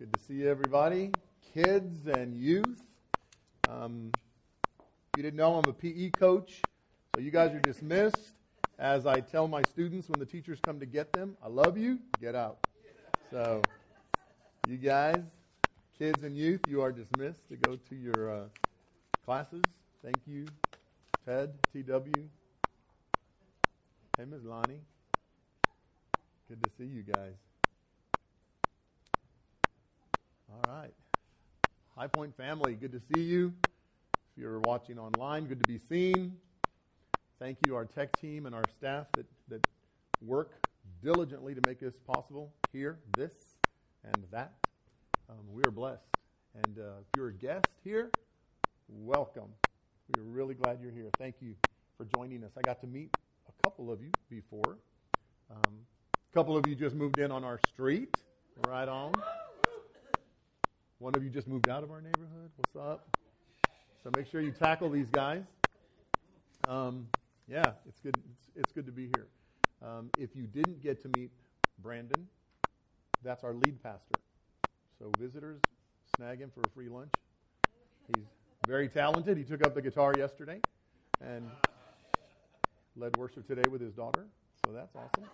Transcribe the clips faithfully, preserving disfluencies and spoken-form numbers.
Good to see everybody, kids and youth. Um, if you didn't know, I'm a P E coach, so you guys are dismissed. As I tell my students when the teachers come to get them, I love you, get out. So you guys, kids and youth, you are dismissed to go to your uh, classes. Thank you, Ted, T W. Hey, Miz Lonnie. Good to see you guys. All right. High Point family, good to see you. If you're watching online, good to be seen. Thank you to our tech team and our staff that, that work diligently to make this possible here, this, and that. Um, we are blessed. And uh, if you're a guest here, welcome. We're really glad you're here. Thank you for joining us. I got to meet a couple of you before. Um, a couple of you just moved in on our street. Right on. One of you just moved out of our neighborhood. What's up? So make sure you tackle these guys. Um, yeah, it's good. It's, it's good to be here. Um, if you didn't get to meet Brandon, that's our lead pastor. So visitors, snag him for a free lunch. He's very talented. He took up the guitar yesterday and led worship today with his daughter. So that's awesome.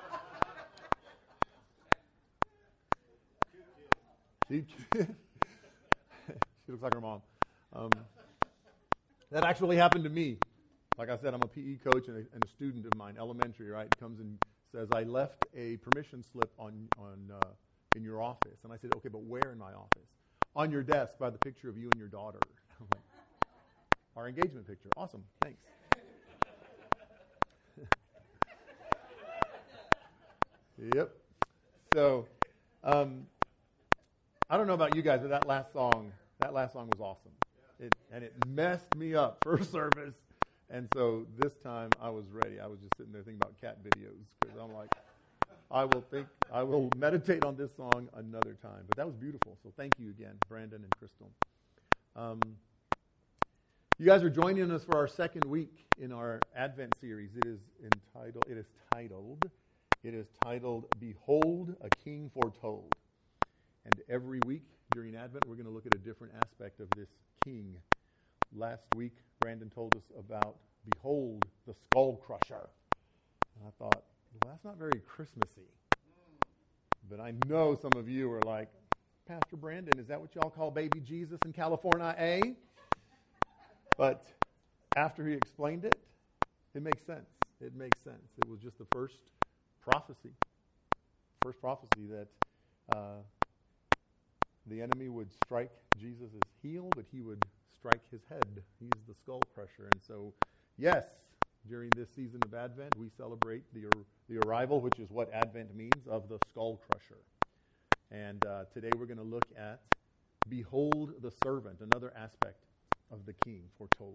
She, she looks like her mom. Um, that actually happened to me. Like I said, I'm a P E coach and a, and a student of mine, elementary, right? Comes and says, I left a permission slip on, on uh, in your office. And I said, okay, but where in my office? On your desk by the picture of you and your daughter. I'm like, our engagement picture. Awesome. Thanks. Yep. So, um, I don't know about you guys, but that last song, that last song was awesome. It, and it messed me up first service. And so this time I was ready. I was just sitting there thinking about cat videos because I'm like, I will think, I will meditate on this song another time. But that was beautiful. So thank you again, Brandon and Crystal. Um, you guys are joining us for our second week in our Advent series. It is entitled, it is titled, it is titled, Behold a King Foretold. And every week during Advent, we're going to look at a different aspect of this king. Last week, Brandon told us about, behold, the skull crusher. And I thought, well, that's not very Christmassy. But I know some of you are like, Pastor Brandon, is that what y'all call baby Jesus in California, eh? But after he explained it, it makes sense. It makes sense. It was just the first prophecy. First prophecy that uh, the enemy would strike Jesus' heel, but he would strike his head. He's the skull crusher. And so, yes, during this season of Advent, we celebrate the the arrival, which is what Advent means, of the skull crusher. And uh, today we're going to look at Behold the Servant, another aspect of the King foretold.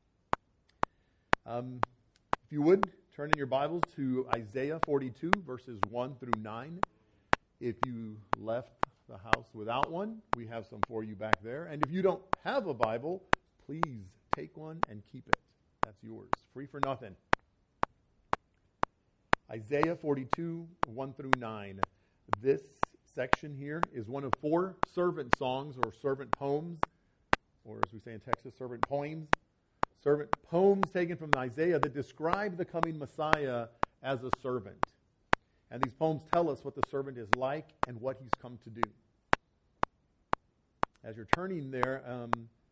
Um, if you would, turn in your Bibles to Isaiah forty-two, verses one through nine. If you left the house without one, we have some for you back there. And if you don't have a Bible, please take one and keep it. That's yours, free for nothing. Isaiah forty-two, one through nine. This section here is one of four servant songs or servant poems, or as we say in Texas, servant poems. Servant poems taken from Isaiah that describe the coming Messiah as a servant. And these poems tell us what the servant is like and what he's come to do. As you're turning there, um,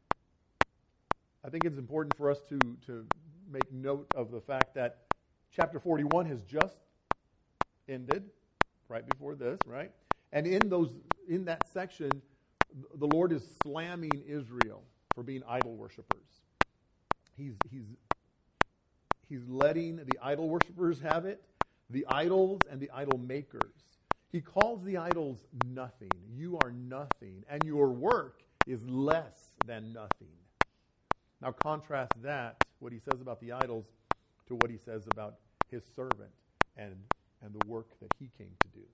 I think it's important for us to, to make note of the fact that chapter forty-one has just ended, right before this, right? And in those in that section, the Lord is slamming Israel for being idol worshipers. He's he's he's letting the idol worshipers have it. The idols and the idol makers. He calls the idols nothing. You are nothing, and your work is less than nothing. Now contrast that, what he says about the idols, to what he says about his servant and, and the work that he came to do.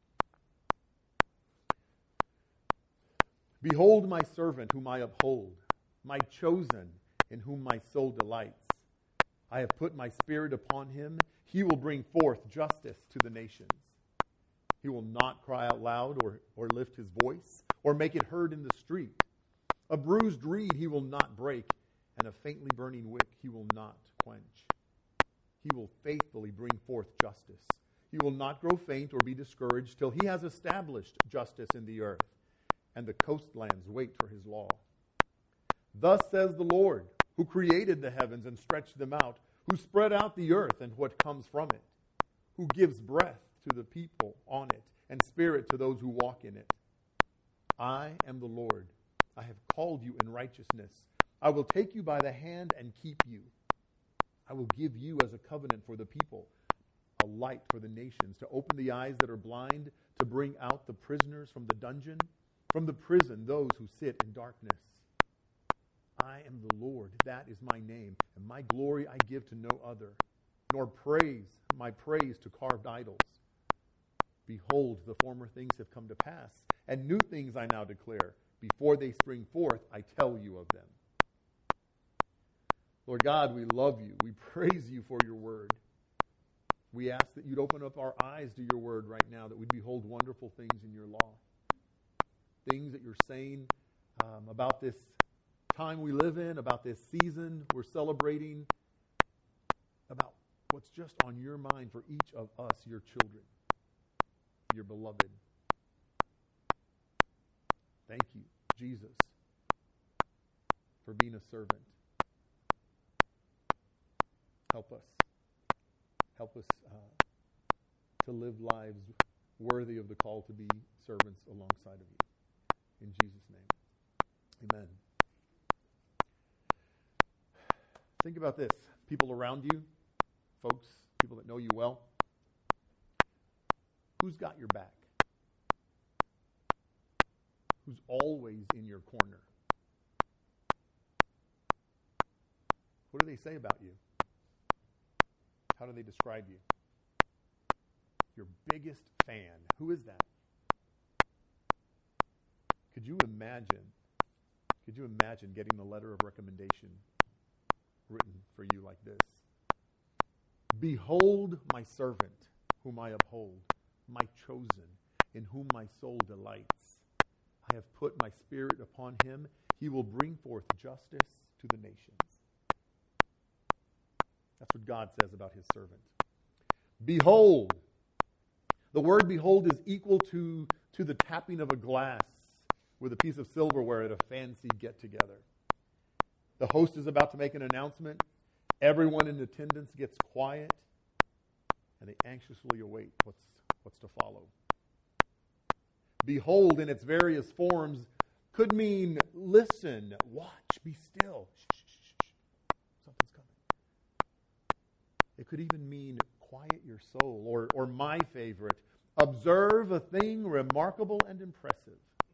Behold my servant whom I uphold, my chosen in whom my soul delights. I have put my spirit upon him. He will bring forth justice to the nations. He will not cry out loud or, or lift his voice or make it heard in the street. A bruised reed he will not break, and a faintly burning wick he will not quench. He will faithfully bring forth justice. He will not grow faint or be discouraged till he has established justice in the earth, and the coastlands wait for his law. Thus says the Lord, who created the heavens and stretched them out, who spread out the earth and what comes from it, who gives breath to the people on it and spirit to those who walk in it. I am the Lord. I have called you in righteousness. I will take you by the hand and keep you. I will give you as a covenant for the people, a light for the nations, to open the eyes that are blind, to bring out the prisoners from the dungeon, from the prison those who sit in darkness. I am the Lord, that is my name, and my glory I give to no other, nor praise my praise to carved idols. Behold, the former things have come to pass, and new things I now declare. Before they spring forth, I tell you of them. Lord God, we love you. We praise you for your word. We ask that you'd open up our eyes to your word right now, that we'd behold wonderful things in your law. Things that you're saying um, about this time we live in, about this season we're celebrating, about what's just on your mind for each of us, your children, your beloved. Thank you, Jesus, for being a servant. Help us. Help us uh, to live lives worthy of the call to be servants alongside of you. In Jesus' name, amen. Think about this. People around you, folks, people that know you well, who's got your back? Who's always in your corner? What do they say about you? How do they describe you? Your biggest fan. Who is that? Could you imagine, could you imagine getting a letter of recommendation written for you like this? Behold my servant, whom I uphold, my chosen, in whom my soul delights. I have put my spirit upon him. He will bring forth justice to the nations. That's what God says about his servant. Behold. The word behold is equal to, to the tapping of a glass with a piece of silverware at a fancy get-together. The host is about to make an announcement. Everyone in attendance gets quiet, and they anxiously await what's, what's to follow. Behold, in its various forms, could mean listen, watch, be still. Shh, shh, shh, shh. Something's coming. It could even mean quiet your soul, or, or my favorite, observe a thing remarkable and impressive.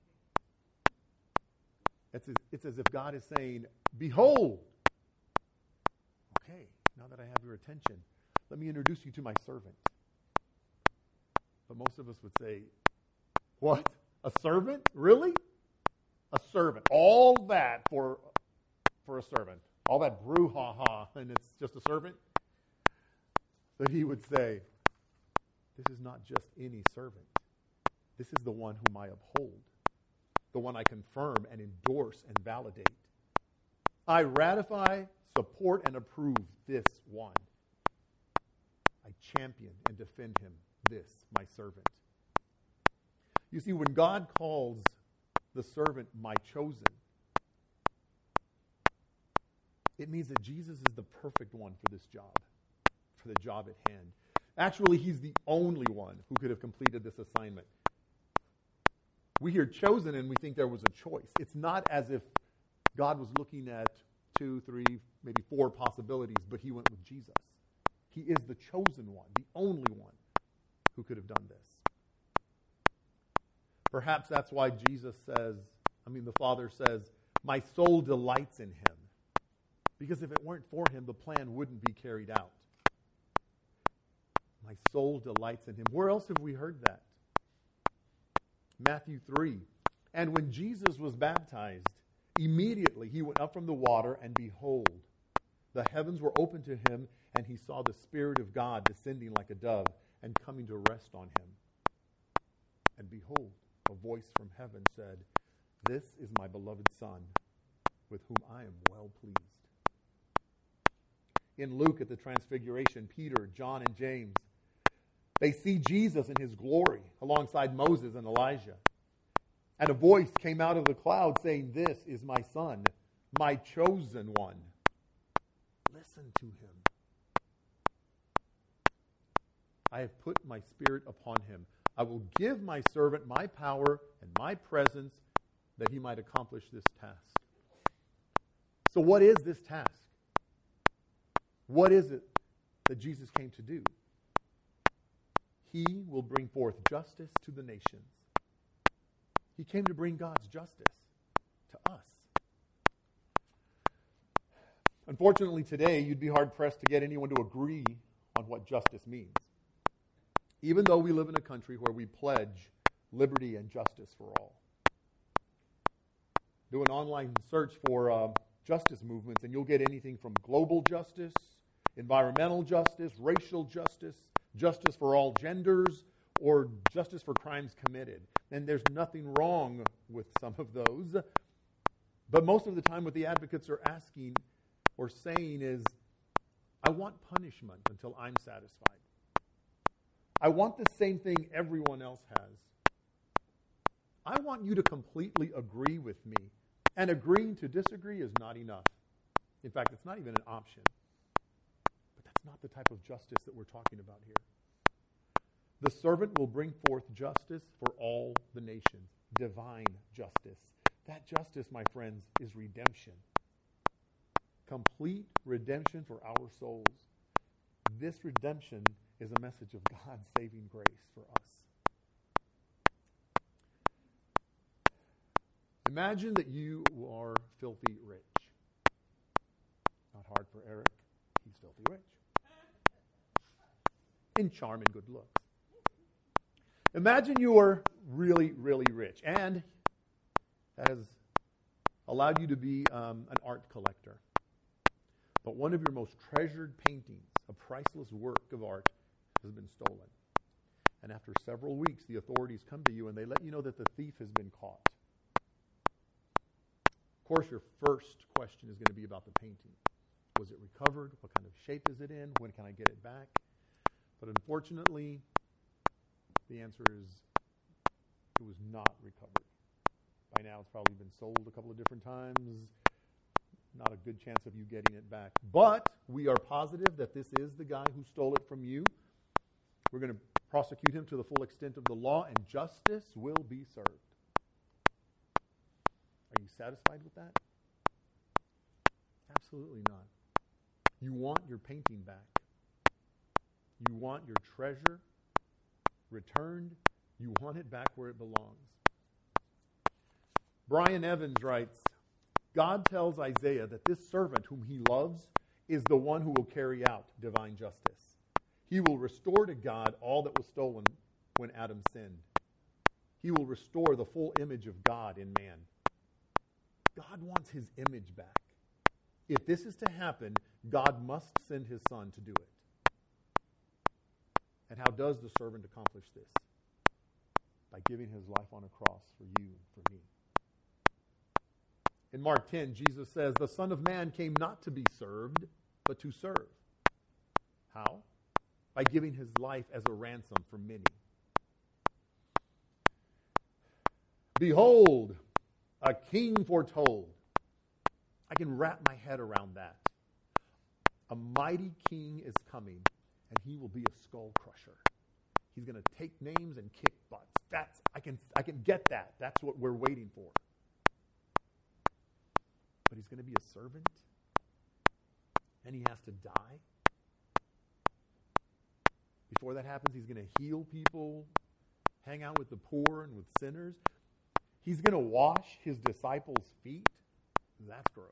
It's as, it's as if God is saying, behold. Okay, now that I have your attention, let me introduce you to my servant. But most of us would say, what? A servant? Really? A servant. All that for, for a servant. All that brouhaha, and it's just a servant? But he would say, this is not just any servant. This is the one whom I uphold, the one I confirm and endorse and validate. I ratify, support, and approve this one. I champion and defend him, this, my servant. You see, when God calls the servant my chosen, it means that Jesus is the perfect one for this job. For the job at hand. Actually, he's the only one who could have completed this assignment. We hear chosen and we think there was a choice. It's not as if God was looking at two, three, maybe four possibilities, but he went with Jesus. He is the chosen one, the only one who could have done this. Perhaps that's why Jesus says, I mean, the Father says, my soul delights in him. Because if it weren't for him, the plan wouldn't be carried out. My soul delights in him. Where else have we heard that? Matthew three. And when Jesus was baptized, immediately he went up from the water, and behold, the heavens were opened to him, and he saw the Spirit of God descending like a dove and coming to rest on him. And behold, a voice from heaven said, "This is my beloved Son, with whom I am well pleased." In Luke at the Transfiguration, Peter, John, and James, they see Jesus in his glory alongside Moses and Elijah. And a voice came out of the cloud saying, "This is my Son, my chosen one. Listen to him. I have put my Spirit upon him. I will give my servant my power and my presence that he might accomplish this task." So what is this task? What is it that Jesus came to do? He will bring forth justice to the nations. He came to bring God's justice to us. Unfortunately, today, you'd be hard-pressed to get anyone to agree on what justice means, even though we live in a country where we pledge liberty and justice for all. Do an online search for uh, justice movements, and you'll get anything from global justice, environmental justice, racial justice, justice for all genders, or justice for crimes committed. And there's nothing wrong with some of those. But most of the time what the advocates are asking or saying is, I want punishment until I'm satisfied. I want the same thing everyone else has. I want you to completely agree with me. And agreeing to disagree is not enough. In fact, it's not even an option. But that's not the type of justice that we're talking about here. The servant will bring forth justice for all the nations. Divine justice. That justice, my friends, is redemption. Complete redemption for our souls. This redemption is a message of God's saving grace for us. Imagine that you are filthy rich. Not hard for Eric. He's filthy rich. In charm and good looks. Imagine you are really, really rich, and that has allowed you to be um, an art collector. But one of your most treasured paintings, a priceless work of art, has been stolen. And after several weeks, the authorities come to you and they let you know that the thief has been caught. Of course, your first question is going to be about the painting. Was it recovered? What kind of shape is it in? When can I get it back? But unfortunately, the answer is it was not recovered. By now, it's probably been sold a couple of different times. Not a good chance of you getting it back. But we are positive that this is the guy who stole it from you. We're going to prosecute him to the full extent of the law, and justice will be served. Are you satisfied with that? Absolutely not. You want your painting back. You want your treasure returned. You want it back where it belongs. Brian Evans writes, God tells Isaiah that this servant whom he loves is the one who will carry out divine justice. He will restore to God all that was stolen when Adam sinned. He will restore the full image of God in man. God wants his image back. If this is to happen, God must send his son to do it. And how does the servant accomplish this? By giving his life on a cross for you and for me. In Mark ten, Jesus says, the Son of Man came not to be served, but to serve. How? By giving his life as a ransom for many. Behold, a king foretold. I can wrap my head around that. A mighty king is coming, and he will be a skull crusher. He's going to take names and kick butts. That's I can I can get that. That's what we're waiting for. But he's going to be a servant, and he has to die. Before that happens, he's going to heal people, hang out with the poor and with sinners. He's going to wash his disciples' feet. That's gross.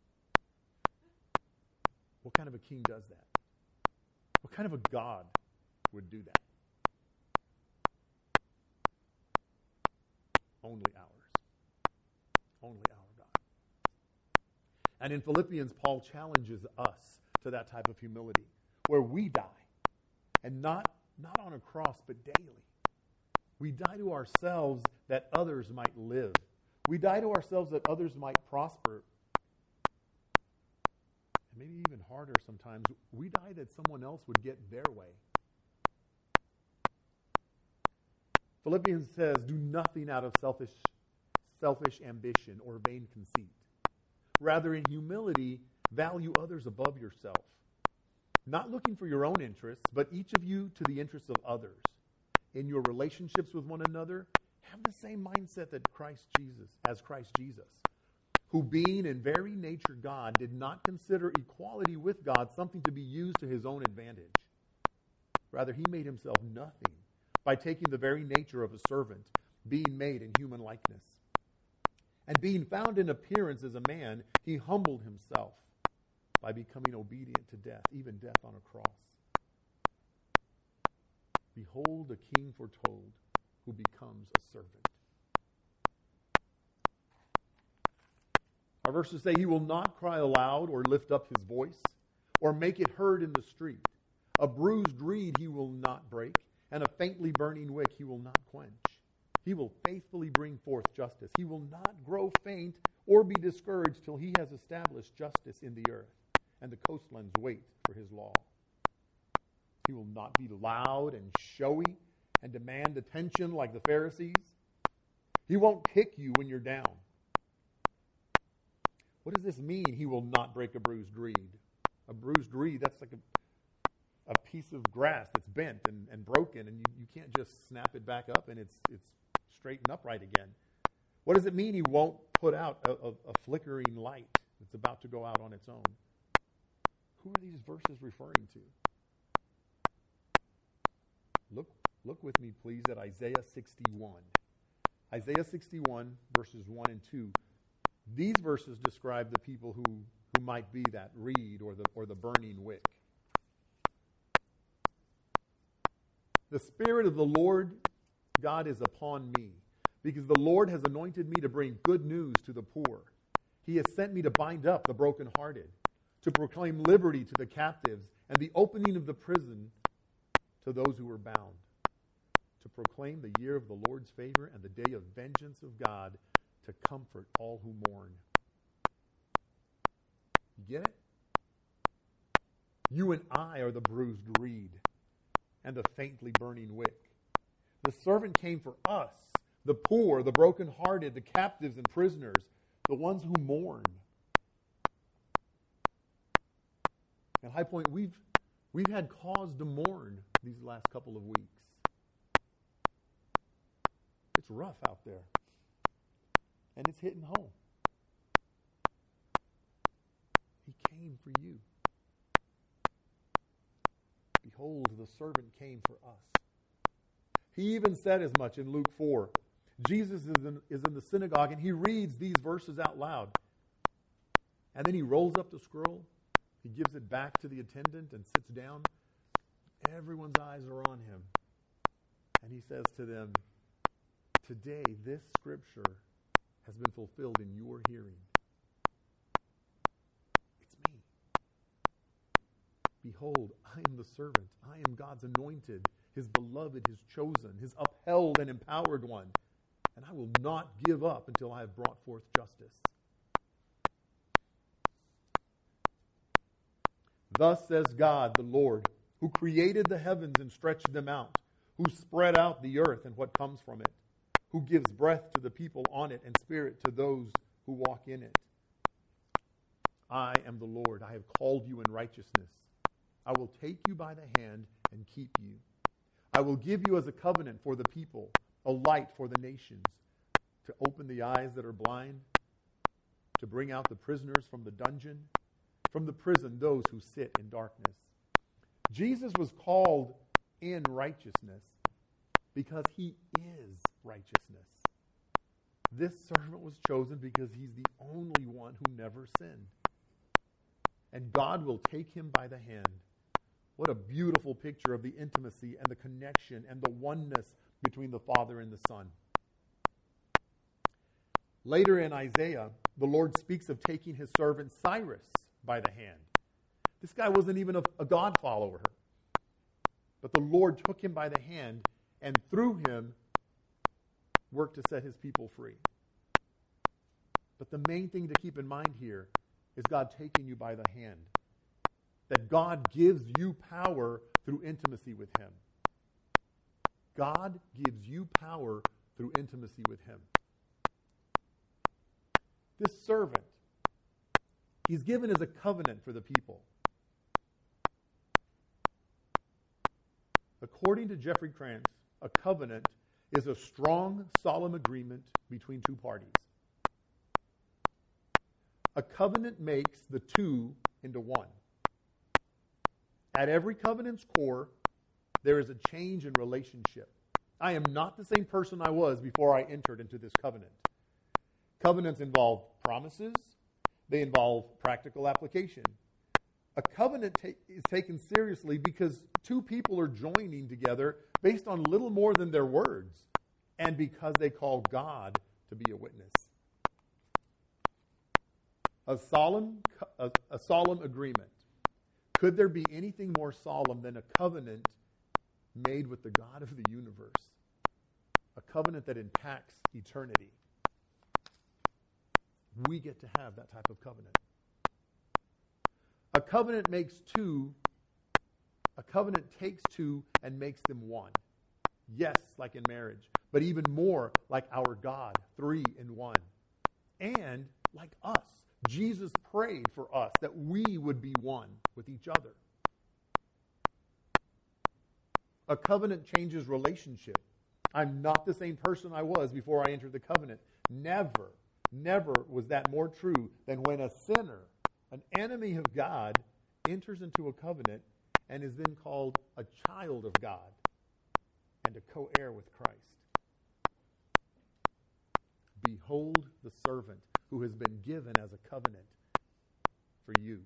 What kind of a king does that? What kind of a God would do that? Only ours. Only our God. And in Philippians, Paul challenges us to that type of humility, where we die, and not, not on a cross, but daily. We die to ourselves that others might live. We die to ourselves that others might prosper. And maybe even harder sometimes, we die that someone else would get their way. Philippians says, do nothing out of selfish, selfish ambition or vain conceit. Rather, in humility, value others above yourself. Not looking for your own interests, but each of you to the interests of others. In your relationships with one another, have the same mindset that Christ Jesus, as Christ Jesus, who being in very nature God, did not consider equality with God something to be used to his own advantage. Rather, he made himself nothing by taking the very nature of a servant, being made in human likeness. And being found in appearance as a man, he humbled himself by becoming obedient to death, even death on a cross. Behold a king foretold who becomes a servant. Our verses say he will not cry aloud or lift up his voice or make it heard in the street. A bruised reed he will not break, and a faintly burning wick he will not quench. He will faithfully bring forth justice. He will not grow faint or be discouraged till he has established justice in the earth, and the coastlands wait for his law. He will not be loud and showy and demand attention like the Pharisees. He won't kick you when you're down. What does this mean, he will not break a bruised reed? A bruised reed, that's like a, a piece of grass that's bent and, and broken, and you, you can't just snap it back up and it's it's straight and upright again. What does it mean he won't put out a, a, a flickering light that's about to go out on its own? Who are these verses referring to? Look, look with me, please, at Isaiah sixty-one. Isaiah sixty-one, verses one and two. These verses describe the people who, who might be that reed or the, or the burning wick. The Spirit of the Lord God is upon me, because the Lord has anointed me to bring good news to the poor. He has sent me to bind up the brokenhearted, to proclaim liberty to the captives, and the opening of the prison to those who are bound, to proclaim the year of the Lord's favor and the day of vengeance of God, to comfort all who mourn. You get it? You and I are the bruised reed and the faintly burning wick. The servant came for us, the poor, the brokenhearted, the captives and prisoners, the ones who mourn. At High Point, we've we've had cause to mourn these last couple of weeks. It's rough out there. And it's hitting home. He came for you. Behold, the servant came for us. He even said as much in Luke four. Jesus is in, is in the synagogue and he reads these verses out loud. And then he rolls up the scroll. He gives it back to the attendant and sits down. Everyone's eyes are on him. And he says to them, today this scripture has been fulfilled in your hearing. It's me. Behold, I am the servant. I am God's anointed, his beloved, his chosen, his upheld and empowered one. And I will not give up until I have brought forth justice. Thus says God, the Lord, who created the heavens and stretched them out, who spread out the earth and what comes from it, who gives breath to the people on it and spirit to those who walk in it. I am the Lord. I have called you in righteousness. I will take you by the hand and keep you. I will give you as a covenant for the people, a light for the nations, to open the eyes that are blind, to bring out the prisoners from the dungeon, from the prison those who sit in darkness. Jesus was called in righteousness because he is righteousness. This servant was chosen because he's the only one who never sinned. And God will take him by the hand. What a beautiful picture of the intimacy and the connection and the oneness between the Father and the Son. Later in Isaiah, the Lord speaks of taking his servant Cyrus by the hand. This guy wasn't even a, a God follower. But the Lord took him by the hand, and through him, work to set his people free. But the main thing to keep in mind here is God taking you by the hand. That God gives you power through intimacy with him. God gives you power through intimacy with him. This servant, he's given as a covenant for the people. According to Jeffrey Krantz, a covenant is a strong, solemn agreement between two parties. A covenant makes the two into one. At every covenant's core, there is a change in relationship. I am not the same person I was before I entered into this covenant. Covenants involve promises. They involve practical application. A covenant ta- is taken seriously because two people are joining together based on little more than their words and because they call God to be a witness. A solemn, a, a solemn agreement. Could there be anything more solemn than a covenant made with the God of the universe? A covenant that impacts eternity. We get to have that type of covenant. A covenant makes two, a covenant takes two and makes them one. Yes, like in marriage, but even more like our God, three in one. And like us. Jesus prayed for us that we would be one with each other. A covenant changes relationship. I'm not the same person I was before I entered the covenant. Never, never was that more true than when a sinner, an enemy of God, enters into a covenant and is then called a child of God and a co-heir with Christ. Behold the servant who has been given as a covenant for you.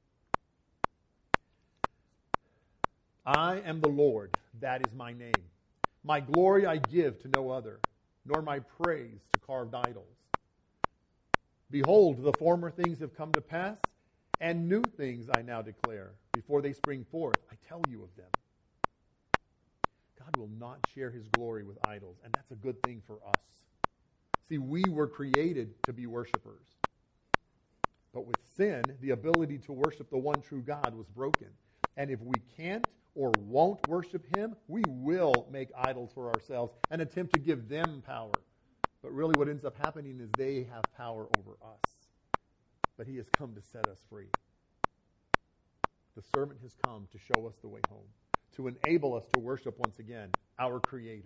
I am the Lord, that is my name. My glory I give to no other, nor my praise to carved idols. Behold, the former things have come to pass, and new things I now declare. Before they spring forth, I tell you of them. God will not share his glory with idols, and that's a good thing for us. See, we were created to be worshipers. But with sin, the ability to worship the one true God was broken. And if we can't or won't worship him, we will make idols for ourselves and attempt to give them power. But really what ends up happening is they have power over us. But he has come to set us free. The servant has come to show us the way home, to enable us to worship once again our Creator.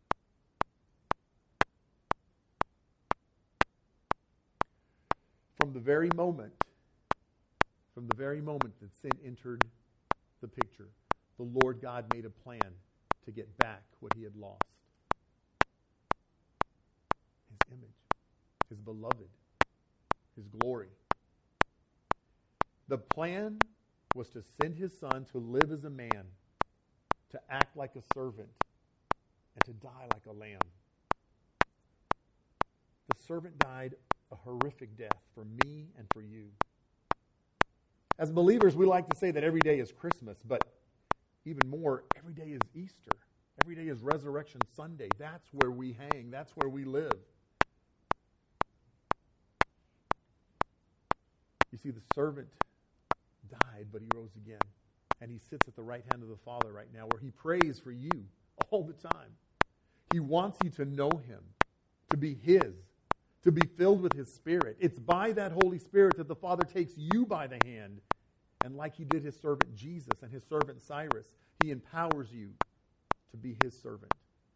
From the very moment, from the very moment that sin entered the picture, the Lord God made a plan to get back what he had lost. His image, his beloved, his glory. The plan was to send his son to live as a man, to act like a servant, and to die like a lamb. The servant died a horrific death for me and for you. As believers, we like to say that every day is Christmas, but even more, every day is Easter. Every day is Resurrection Sunday. That's where we hang. That's where we live. You see, the servant died, but he rose again. And he sits at the right hand of the Father right now, where he prays for you all the time. He wants you to know him, to be his, to be filled with his Spirit. It's by that Holy Spirit that the Father takes you by the hand. And like he did his servant Jesus and his servant Cyrus, he empowers you to be his servant.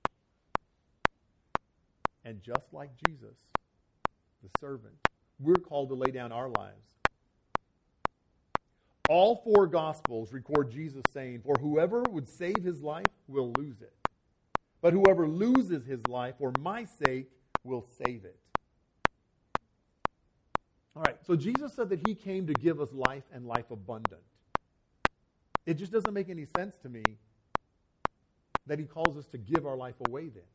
And just like Jesus, the servant, we're called to lay down our lives. All four Gospels record Jesus saying, "For whoever would save his life will lose it. But whoever loses his life for my sake will save it." All right, so Jesus said that he came to give us life and life abundant. It just doesn't make any sense to me that he calls us to give our life away then.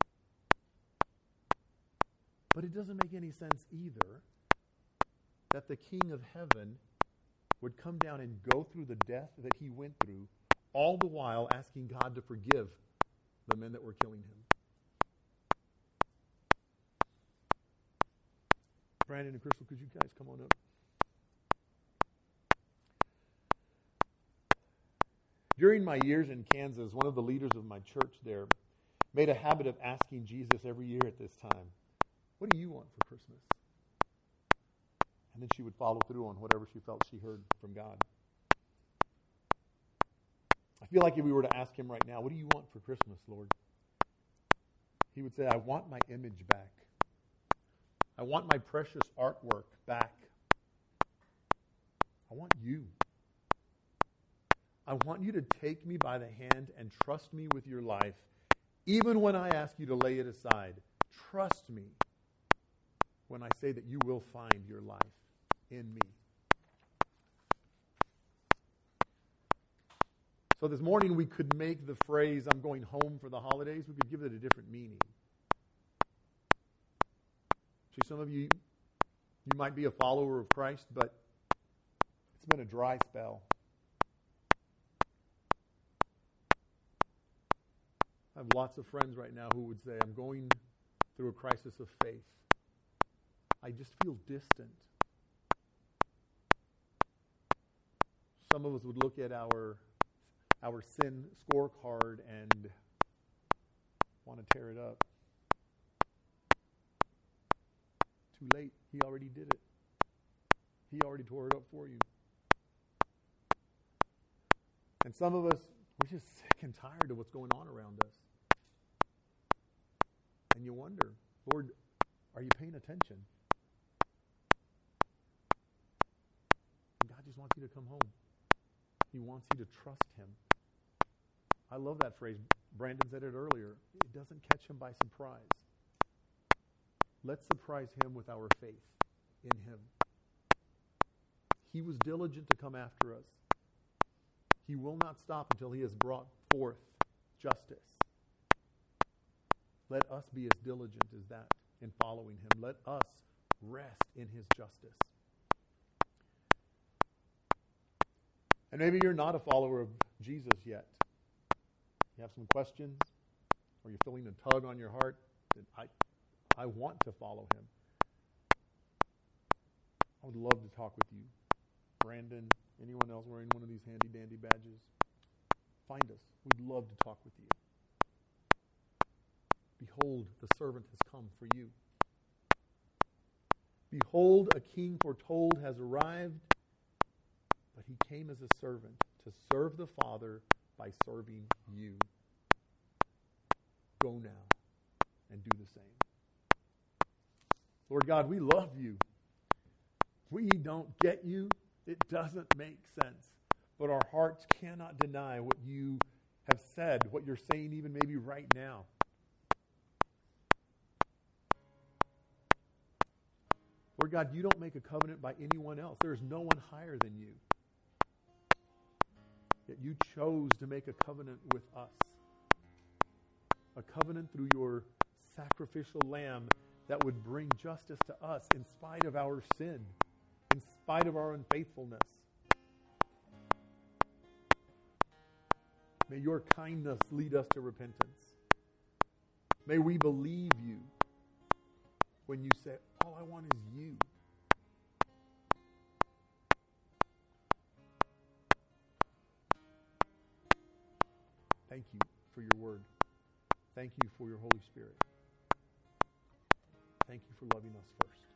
But it doesn't make any sense either that the King of Heaven would come down and go through the death that he went through, all the while asking God to forgive the men that were killing him. Brandon and Crystal, could you guys come on up? During my years in Kansas, one of the leaders of my church there made a habit of asking Jesus every year at this time, what do you want for Christmas? And then she would follow through on whatever she felt she heard from God. I feel like if we were to ask him right now, what do you want for Christmas, Lord? He would say, I want my image back. I want my precious artwork back. I want you. I want you to take me by the hand and trust me with your life, even when I ask you to lay it aside. Trust me when I say that you will find your life in me. So this morning we could make the phrase, I'm going home for the holidays, we could give it a different meaning. See, some of you, you might be a follower of Christ, but it's been a dry spell. I have lots of friends right now who would say, I'm going through a crisis of faith. I just feel distant. Some of us would look at our our sin scorecard and want to tear it up. Too late. He already did it. He already tore it up for you. And some of us, we're just sick and tired of what's going on around us. And you wonder, Lord, are you paying attention? God just wants you to come home. He wants you to trust him. I love that phrase. Brandon said it earlier. It doesn't catch him by surprise. Let's surprise him with our faith in him. He was diligent to come after us. He will not stop until he has brought forth justice. Let us be as diligent as that in following him. Let us rest in his justice. And maybe you're not a follower of Jesus yet. You have some questions, or you're feeling a tug on your heart that I, I want to follow him. I would love to talk with you. Brandon, anyone else wearing one of these handy dandy badges? Find us. We'd love to talk with you. Behold, the servant has come for you. Behold, a king foretold has arrived, but he came as a servant to serve the Father by serving you. Go now and do the same. Lord God, we love you. We don't get you. It doesn't make sense. But our hearts cannot deny what you have said, what you're saying even maybe right now. Lord God, you don't make a covenant by anyone else. There is no one higher than you. Yet you chose to make a covenant with us. A covenant through your sacrificial lamb that would bring justice to us in spite of our sin, in spite of our unfaithfulness. May your kindness lead us to repentance. May we believe you when you say, all I want is you. Thank you for your word. Thank you for your Holy Spirit. Thank you for loving us first.